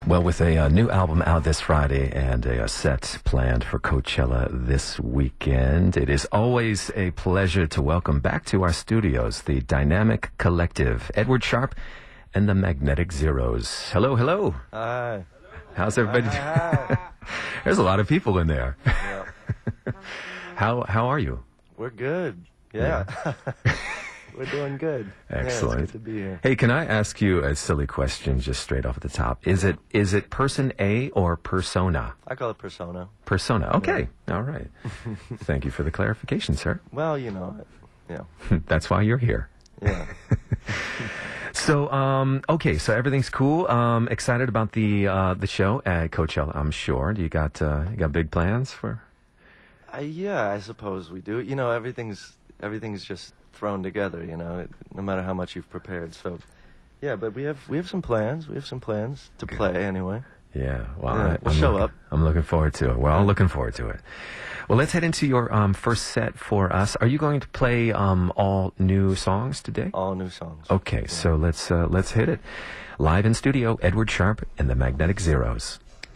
Well, with a new album out this Friday and a set planned for Coachella this weekend, it is always a pleasure to welcome back to our studios the Dynamic Collective, Edward Sharpe and the Magnetic Zeros. Hello, hello. Hi. How's everybody? Hi. There's a lot of people in there. Yeah. How are you? We're good. Yeah. We're doing good. Excellent. Yeah, it's good to be here. Hey, can I ask you a silly question just straight off at the top? Is it person A or persona? I call it persona. Persona. Okay. All right. Thank you for the clarification, sir. Well, you know, yeah. That's why you're here. Yeah. So, okay, so everything's cool. Excited about the show at Coachella, I'm sure. Do you got big plans for? Yeah, I suppose we do. You know, everything's just thrown together. You know, no matter how much you've prepared. So, yeah, but we have some plans. We have some plans to play anyway. Yeah, well, Yeah, we'll show up. I'm looking forward to it. Well, looking forward to it. Well, let's head into your first set for us. Are you going to play all new songs today? All new songs. Okay, so let's hit it. Live in studio, Edward Sharpe and the Magnetic Zeros.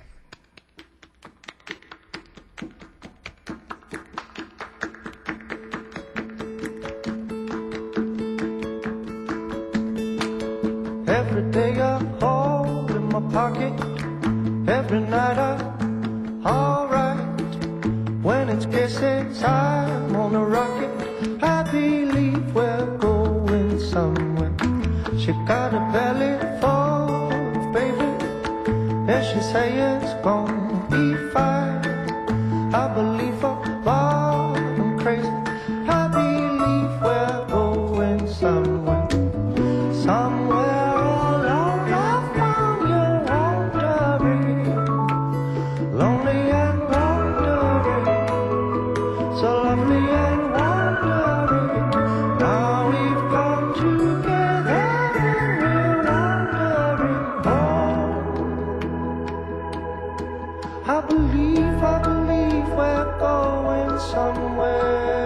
Every day I hold in my pocket. Every night I'm alright. When it's kissing time on a rocket, I believe we're going somewhere. She got a belly full of baby, and she say it's gonna be fine. I believe her, but I'm crazy. I believe we're going somewhere. Somewhere all alone on your wandering, lonely and wandering, so lovely and wandering. Now we've come together and we're wandering home. I believe we're going somewhere.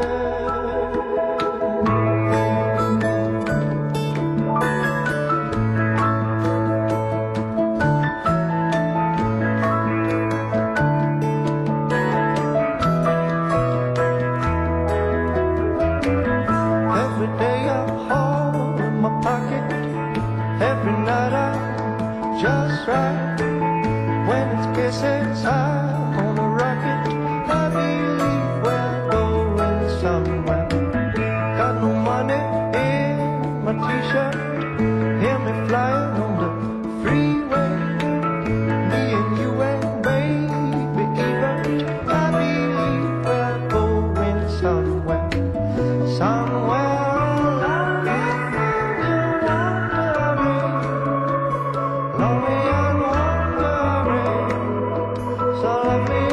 Every day I'm home in my pocket. Every night I'm just right. When it's kissing time on a rocket, I believe we're going somewhere. Got no money in my t-shirt. Hear me flying on the freeway. Me and you and baby even. I believe we're going somewhere. Somewhere alone and wandering, lonely and wandering, so lovely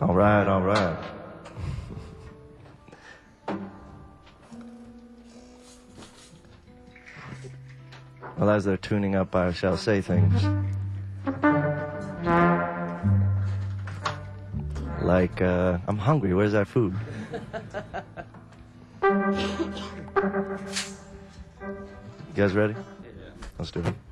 All right, all right. Well, as they're tuning up, I shall say things. Like, I'm hungry, where's that food? You guys ready? Yeah. Let's do it.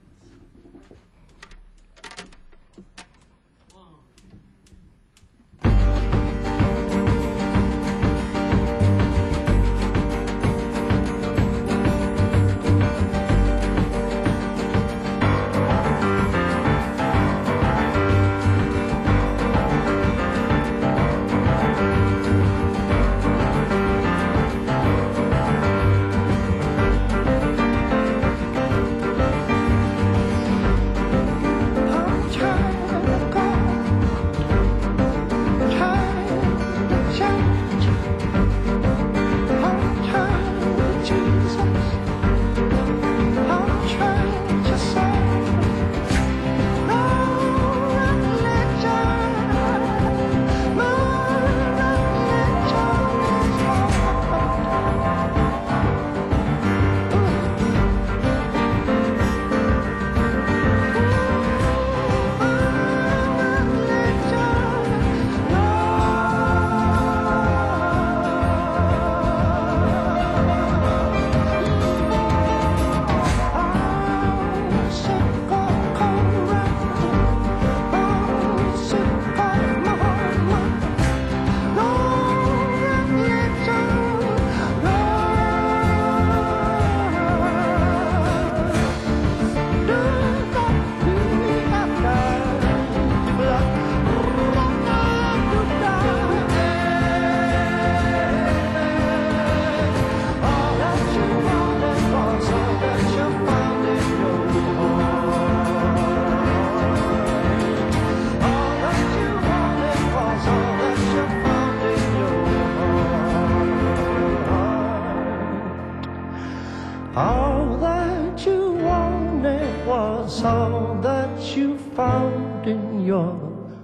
All that you wanted was all that you found in your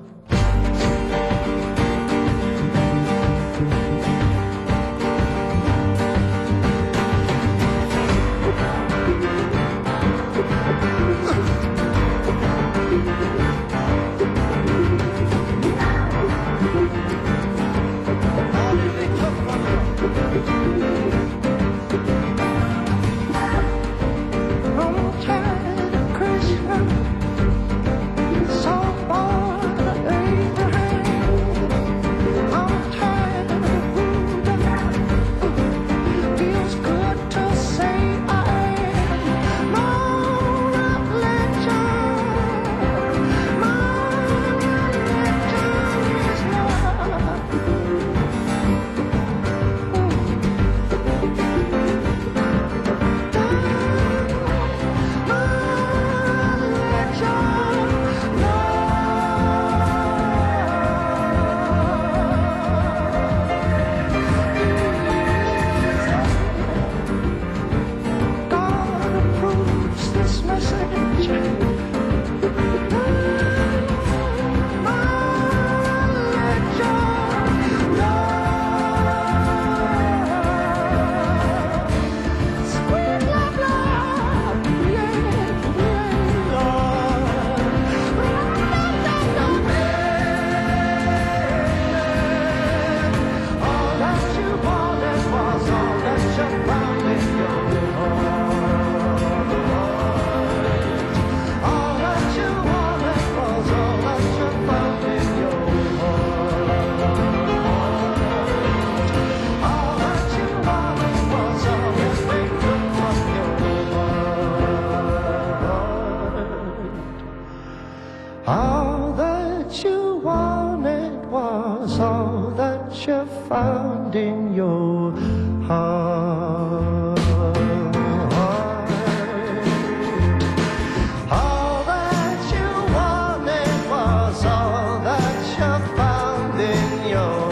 all that you wanted was all that you found in your heart. All that you wanted was all that you found in your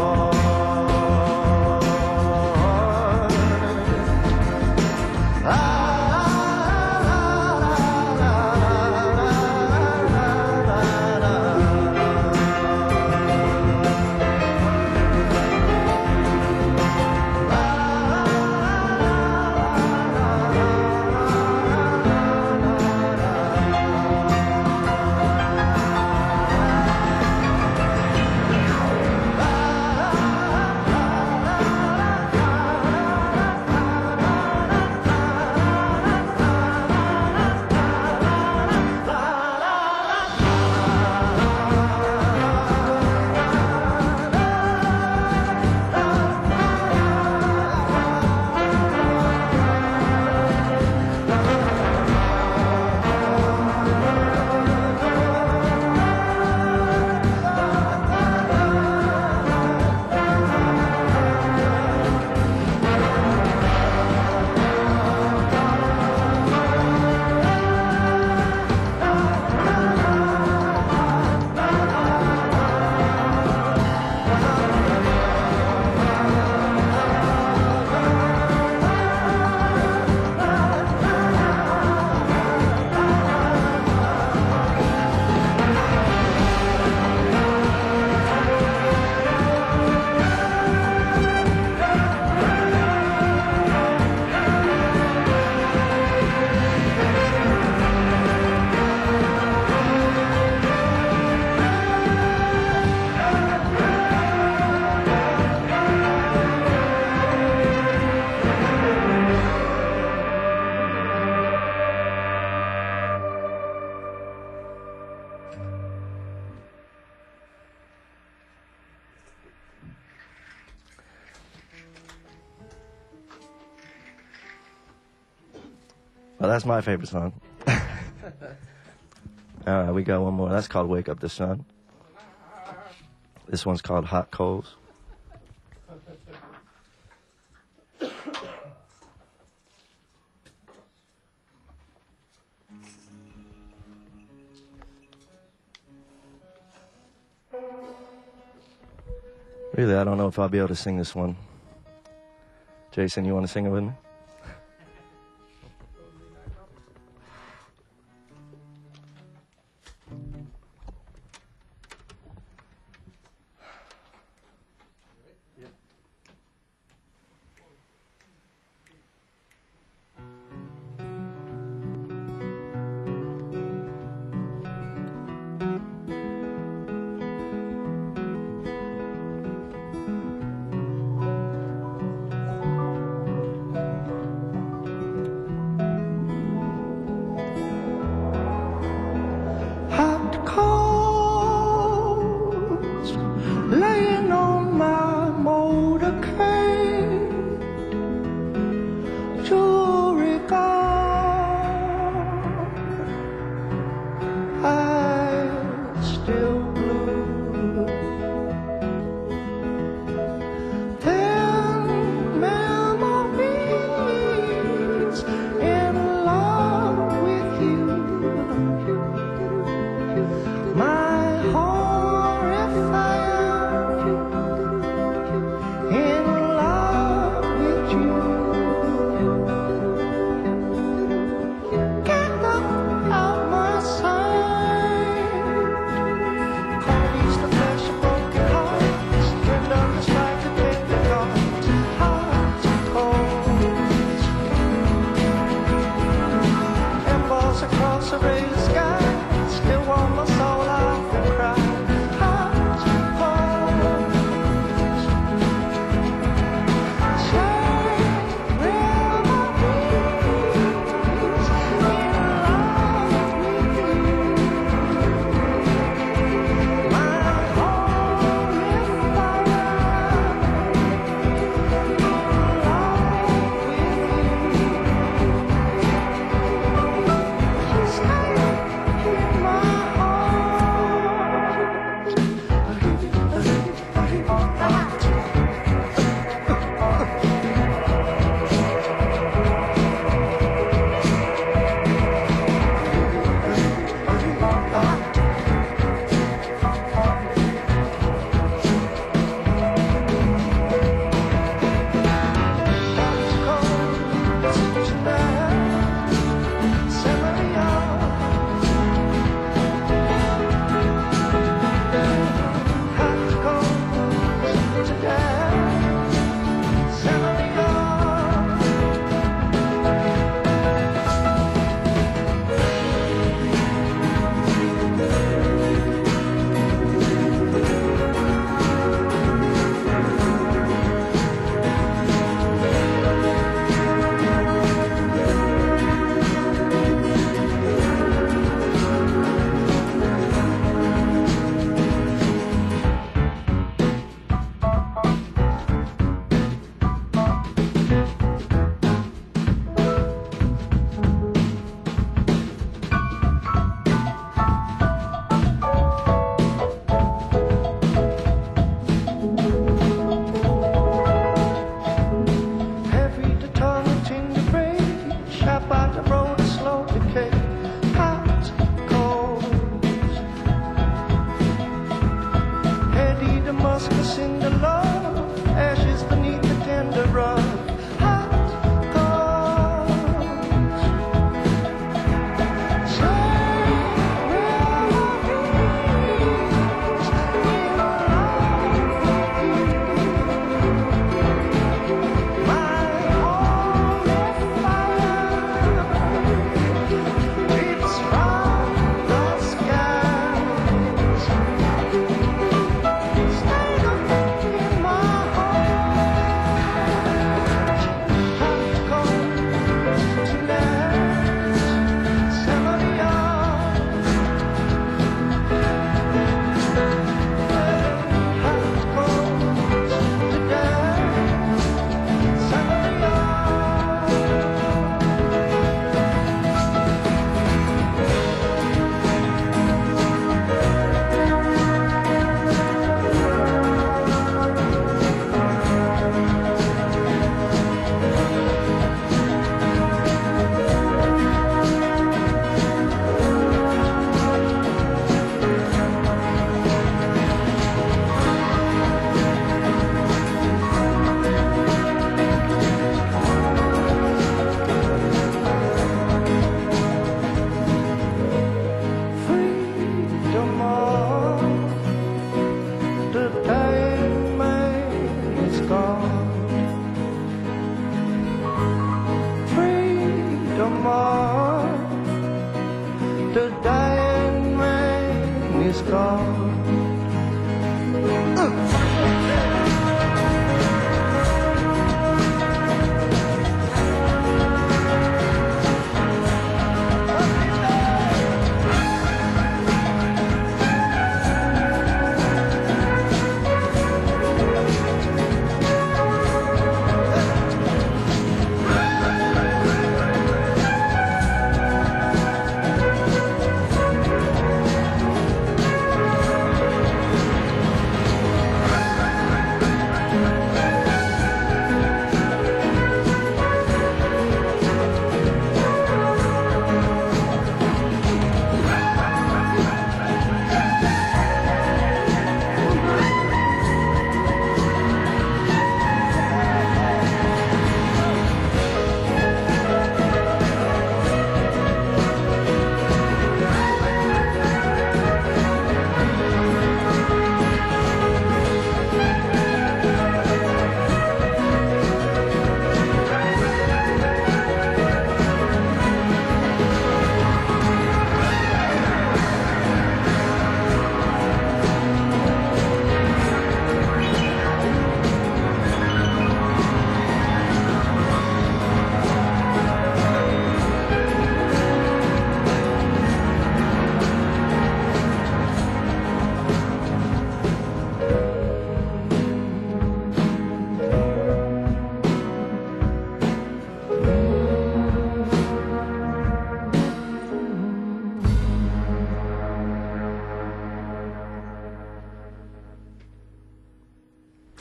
heart. Well, that's my favorite song. All right, we got one more. That's called Wake Up the Sun. This one's called Hot Coals. Really, I don't know if I'll be able to sing this one. Jason, you want to sing it with me?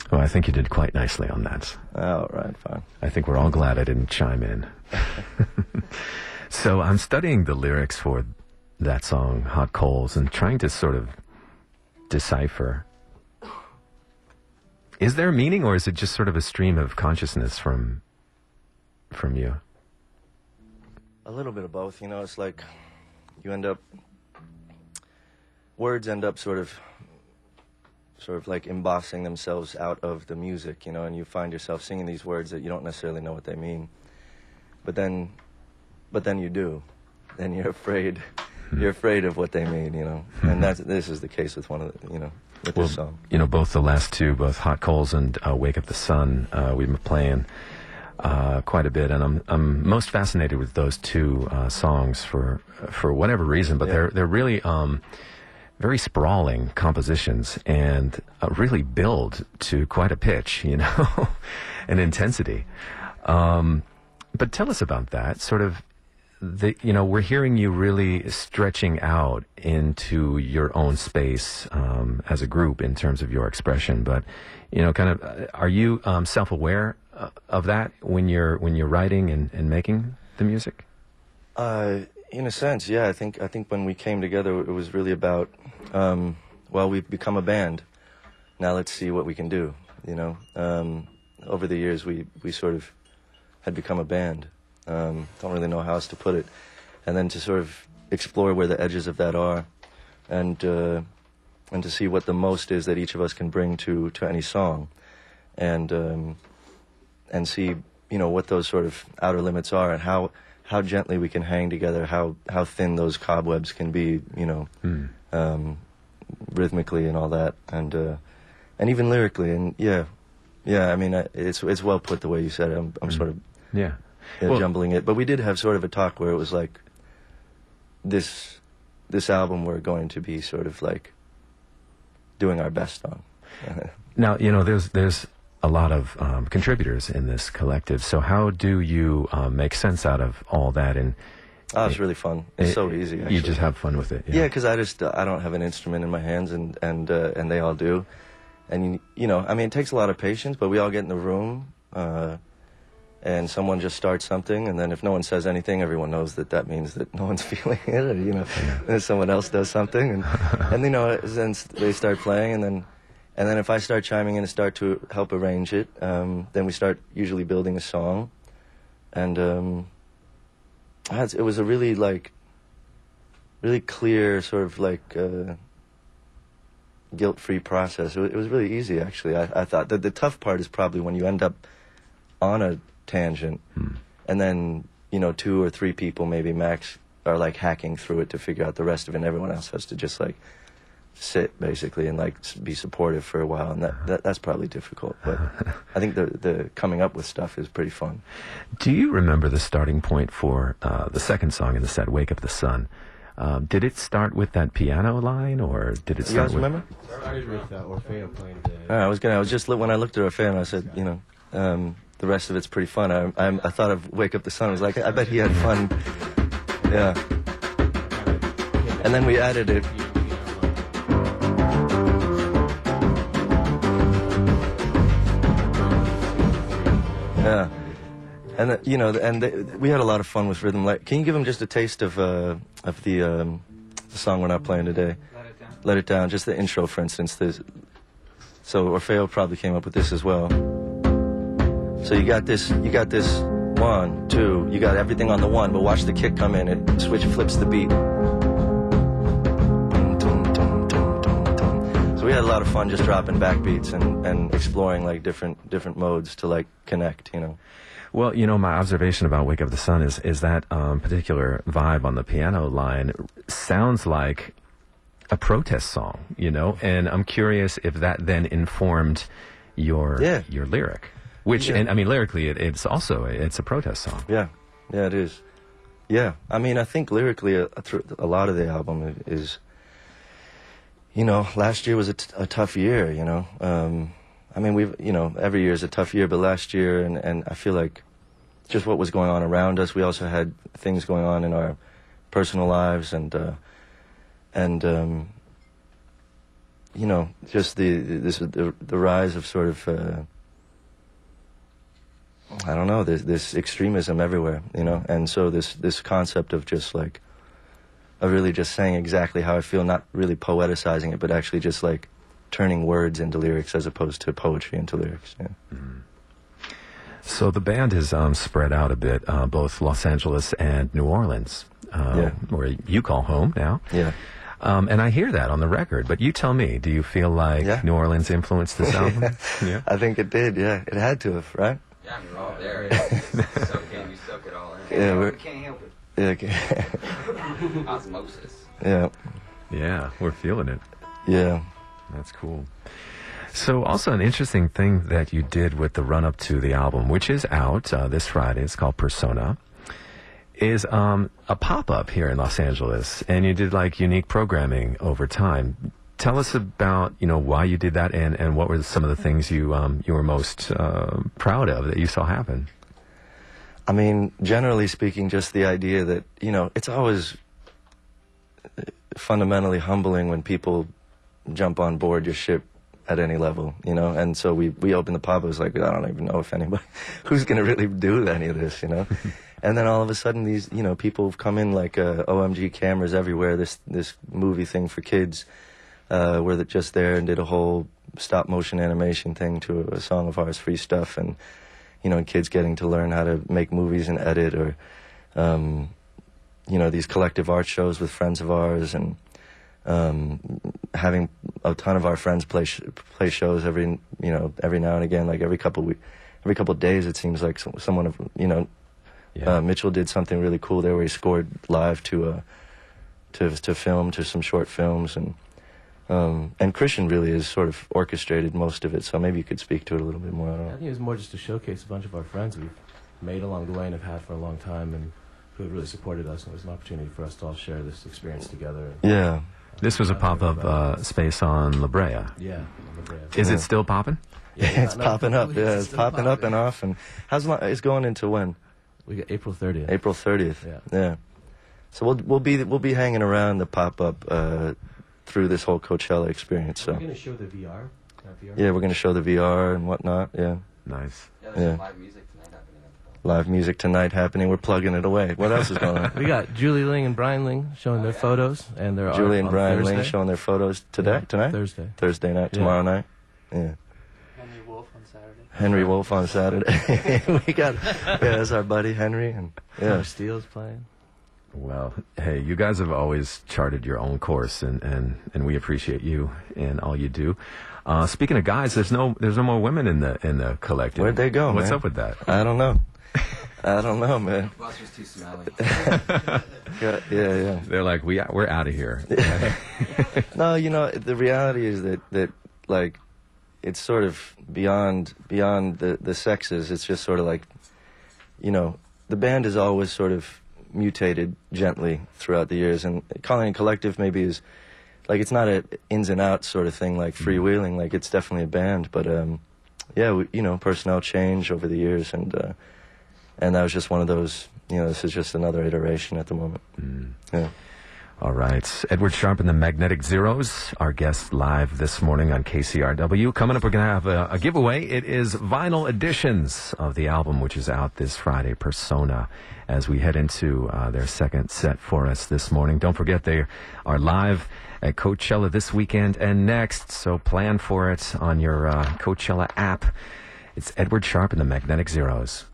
Well, I think you did quite nicely on that. Oh, right, fine. I think we're all glad I didn't chime in. So I'm studying the lyrics for that song, Hot Coals, and trying to sort of decipher. Is there a meaning, or is it just sort of a stream of consciousness from you? A little bit of both, you know. It's like you end up, words end up sort of like embossing themselves out of the music, you know, and you find yourself singing these words that you don't necessarily know what they mean, but then you do, then you're afraid of what they mean, you know, and this is the case with one of the, you know, with this song. You know, both the last two, both Hot Coals and Wake Up the Sun, we've been playing quite a bit, and I'm most fascinated with those two songs for whatever reason, but they're really very sprawling compositions and really build to quite a pitch, you know, and intensity. But tell us about that. Sort of, you know, we're hearing you really stretching out into your own space as a group in terms of your expression. But, you know, kind of, are you self-aware of that when you're writing and making the music? In a sense, yeah. I think when we came together, it was really about, well, we've become a band. Now let's see what we can do, you know. Over the years, we sort of had become a band. Don't really know how else to put it. And then to sort of explore where the edges of that are, and to see what the most is that each of us can bring to any song, and see, you know, what those sort of outer limits are, and how gently we can hang together, how thin those cobwebs can be, you know, rhythmically and all that, and even lyrically, and yeah. I mean, it's well put the way you said it. I'm sort of jumbling it, but we did have sort of a talk where it was like, this album we're going to be sort of like doing our best on. Now, you know, there's a lot of contributors in this collective. So how do you make sense out of all that? And it's really fun. It's so easy. Actually. You just have fun with it. Yeah, because I don't have an instrument in my hands, and they all do. And you know, I mean, it takes a lot of patience, but we all get in the room, and someone just starts something, and then if no one says anything, everyone knows that means that no one's feeling it, or, you know, and someone else does something, and you know, then they start playing, and then if I start chiming in and start to help arrange it, then we start usually building a song, and it was a really clear sort of like guilt-free process. It was really easy, actually. I thought that the tough part is probably when you end up on a tangent, and then, you know, 2 or 3 people maybe max are like hacking through it to figure out the rest of it, and everyone else has to just like sit basically and like be supportive for a while, and that's probably difficult, but I think the coming up with stuff is pretty fun. Do you remember the starting point for the second song in the set, Wake Up the Sun? Did it start with that piano line, or did it start? You guys remember? Started with Orfeo playing the... I was just when I looked at Orfeo, I said, you know, the rest of it's pretty fun. I thought of Wake Up the Sun. I was like, I bet he had fun. Yeah. And then we added it. Yeah. And you know, we had a lot of fun with rhythm. Like, can you give them just a taste of the song we're not playing today? Let It Down. Let It Down. Just the intro, for instance. So Orfeo probably came up with this as well. So you got this 1, 2. You got everything on the 1, but watch the kick come in. It flips the beat. So we had a lot of fun just dropping backbeats and exploring like different modes to like connect, you know. Well, you know, my observation about Wake Up the Sun is that particular vibe on the piano line sounds like a protest song, you know, and I'm curious if that then informed your lyric, which, and I mean, lyrically, it's a protest song. Yeah, it is. Yeah, I mean, I think lyrically, a lot of the album is, you know, last year was a tough year, you know. I mean, you know, every year is a tough year, but last year, and I feel like just what was going on around us, we also had things going on in our personal lives, and you know, just the rise of sort of I don't know, this extremism everywhere, you know, and so this concept of just like of really just saying exactly how I feel, not really poeticizing it, but actually just like turning words into lyrics as opposed to poetry into lyrics. Yeah. Mm. So the band is spread out a bit, both Los Angeles and New Orleans, where you call home now. Yeah. And I hear that on the record, but you tell me, do you feel like New Orleans influenced this album? Yeah. I think it did, yeah. It had to have, right? Yeah, we're all there. You soak it all in. Yeah, we can't help it. Yeah, okay. Osmosis. Yeah. Yeah, we're feeling it. Yeah. That's cool. So also an interesting thing that you did with the run-up to the album, which is out this Friday, it's called Persona, is a pop-up here in Los Angeles, and you did like unique programming over time. Tell us about, you know, why you did that, and what were some of the things you were most proud of that you saw happen? I mean, generally speaking, just the idea that, you know, it's always fundamentally humbling when people jump on board your ship at any level, you know, and so we opened the pop. It was like, I don't even know if anybody who's going to really do any of this, you know. And then all of a sudden these, you know, people have come in like OMG cameras everywhere, this movie thing for kids, were just there and did a whole stop motion animation thing to a song of ours, Free Stuff, and, you know, and kids getting to learn how to make movies and edit, or, you know, these collective art shows with friends of ours, and having a ton of our friends play shows every now and again, like every couple of days. It seems like someone of, you know, Mitchell did something really cool there where he scored live to film, to some short films, and Christian really has sort of orchestrated most of it. So maybe you could speak to it a little bit more. I don't know. I think it was more just to showcase a bunch of our friends we've made along the way and have had for a long time, and who have really supported us. And it was an opportunity for us to all share this experience together. Yeah. This was a pop-up space on La Brea. Yeah. La Brea. Is it still popping? Yeah, it's popping up. Yeah, it's popping up and off. And how's long? It's going into when? We got April 30th. April 30th. Yeah. Yeah. So we'll be hanging around the pop-up through this whole Coachella experience. So. We're going to show the VR. Yeah, we're going to show the VR and whatnot. Yeah. Nice. Yeah, there's some live music tonight happening. Live music tonight happening. We're plugging it away. What else is going on? We got Julie Ling and Brian Ling showing their photos and their art. Julie and Brian Thursday. Ling showing their photos tonight? Thursday night, tomorrow night. Yeah. Henry Wolf on Saturday. Henry Wolf on Saturday. We got, that's our buddy Henry, and Steele's playing. Well, hey, you guys have always charted your own course, and we appreciate you and all you do. Speaking of guys, there's no more women in the collective. Where'd they go? What's man? up with that? I don't know. I don't know, man. Buster's too smelly. Yeah. They're like, we're out of here. No, you know, the reality is that like, it's sort of beyond the sexes. It's just sort of like, you know, the band has always sort of mutated gently throughout the years, and calling it collective maybe is like, it's not a ins and outs sort of thing like freewheeling. Like, it's definitely a band, but you know, personnel change over the years, and that was just one of those. You know, this is just another iteration at the moment. Yeah. All right. Edward Sharpe and the Magnetic Zeros, our guest live this morning on KCRW. Coming up, we're going to have a giveaway. It is vinyl editions of the album, which is out this Friday, Persona, as we head into their second set for us this morning. Don't forget, they are live at Coachella this weekend and next, so plan for it on your Coachella app. It's Edward Sharpe and the Magnetic Zeros.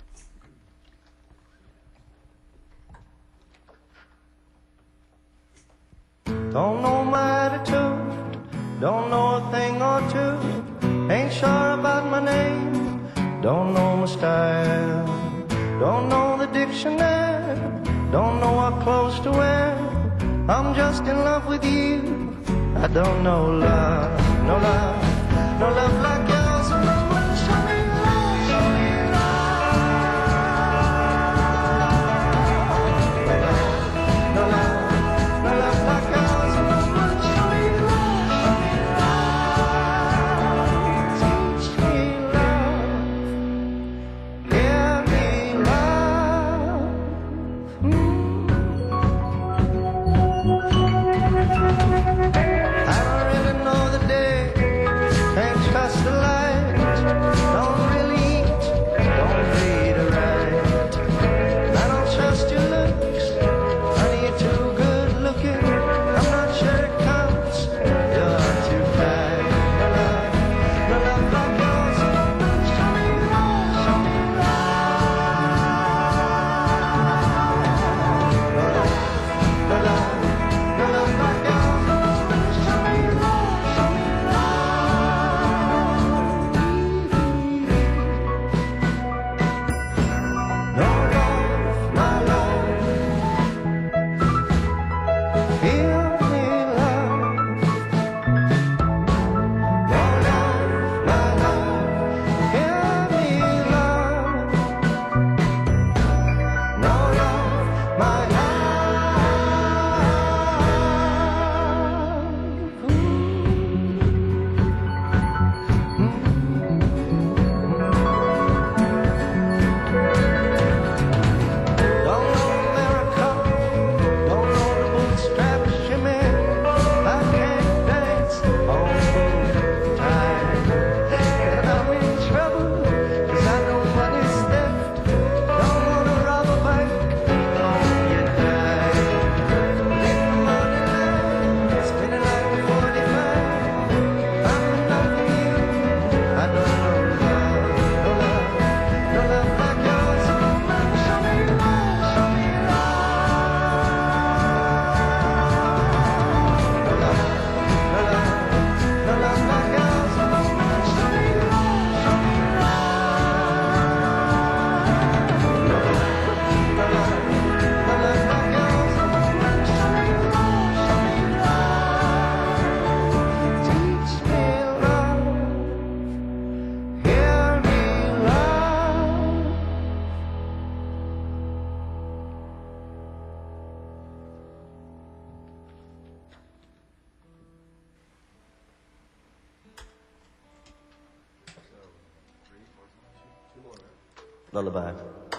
Don't know my attitude, don't know a thing or two. Ain't sure about my name, don't know my style. Don't know the dictionary, don't know what clothes to wear. I'm just in love with you, I don't know love, no love like yours. Show me love, show me love. No love like yours. Show me love, teach me love, give me love. I don't really know the day Lullaby.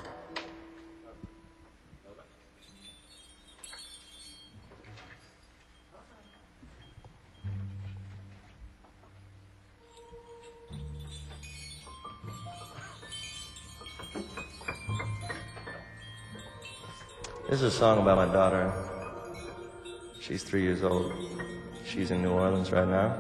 This is a song about my daughter. She's 3 years old. She's in New Orleans right now.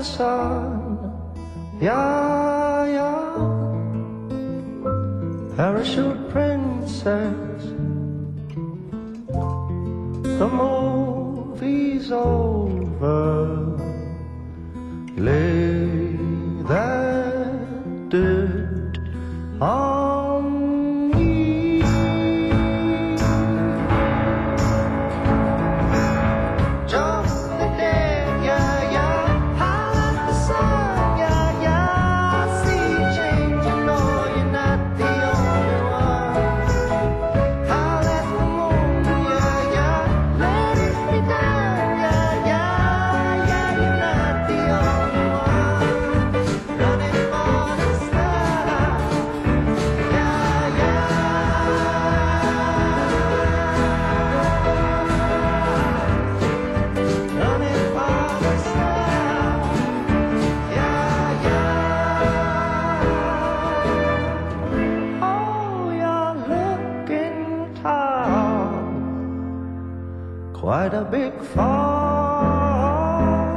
the sun. Yeah, yeah. Parachute princess. The movie's over. Lay that dirt on me. Jump the dead, yeah, yeah. Howl at the sun, yeah, yeah. See change, you know you're not the only one. Howl at the moon, yeah, yeah. Let it be done, yeah, yeah, yeah. You're not the only one. Running for the stars, yeah, yeah. Running for the stars, yeah, yeah. Oh, you're looking tired. Quite a big fall.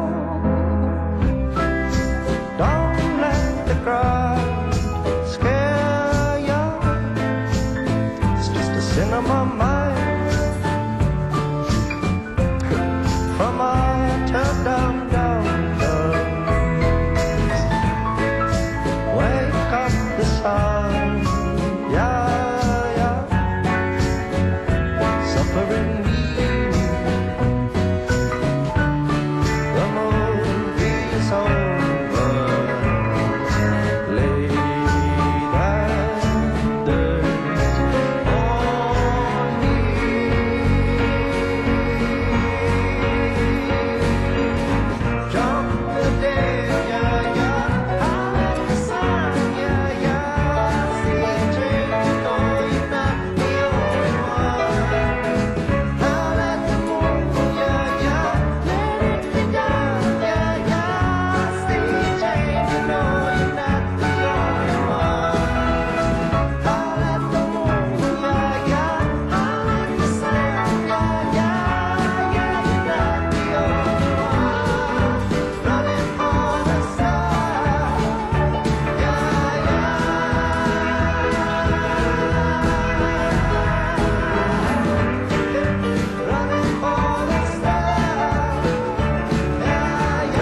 Don't let the crowd scare ya. It's just a cinema mind from our turn down wake up the sun, yeah, yeah. Suffering me. The movie's over. Lay that dirt on me. Jump the dead, yeah, yeah. Howl at the sun, yeah, yeah. See change, you know you're not the only one. Howl at the moon, yeah, yeah. Let it be done, yeah, yeah. See change, you know you're not the only one. Howl at the moon, yeah, yeah. Howl at the sun, yeah, yeah, yeah. You're not the only one. Running for the stars, yeah, yeah. Running for the stars, yeah,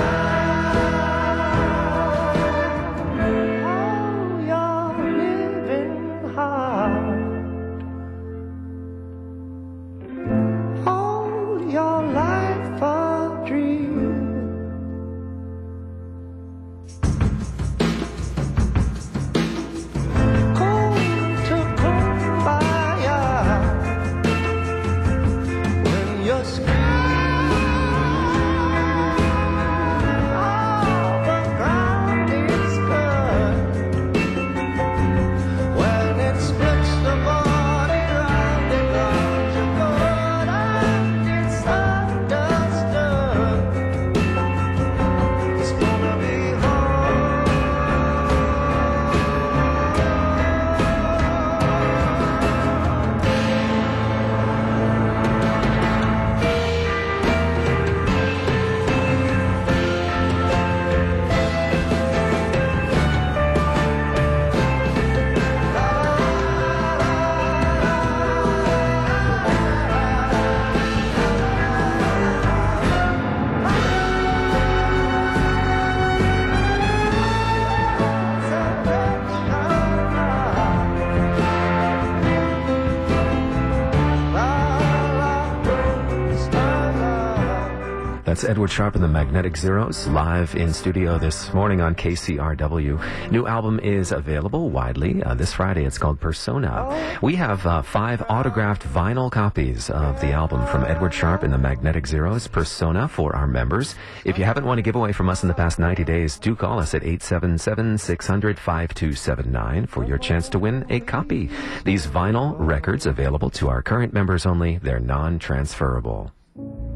yeah. Oh, you're living hard. All your life a dream. Come to kumbaya when you're screaming. Oh, the ground is good when it splits the body round and round. You're good and it's understood. It's gonna be hard. That's Edward Sharpe and the Magnetic Zeros, live in studio this morning on KCRW. New album is available widely this Friday. It's called Persona. We have 5 autographed vinyl copies of the album from Edward Sharpe and the Magnetic Zeros, Persona, for our members. If you haven't won a giveaway from us in the past 90 days, do call us at 877-600-5279 for your chance to win a copy. These vinyl records available to our current members only. They're non-transferable.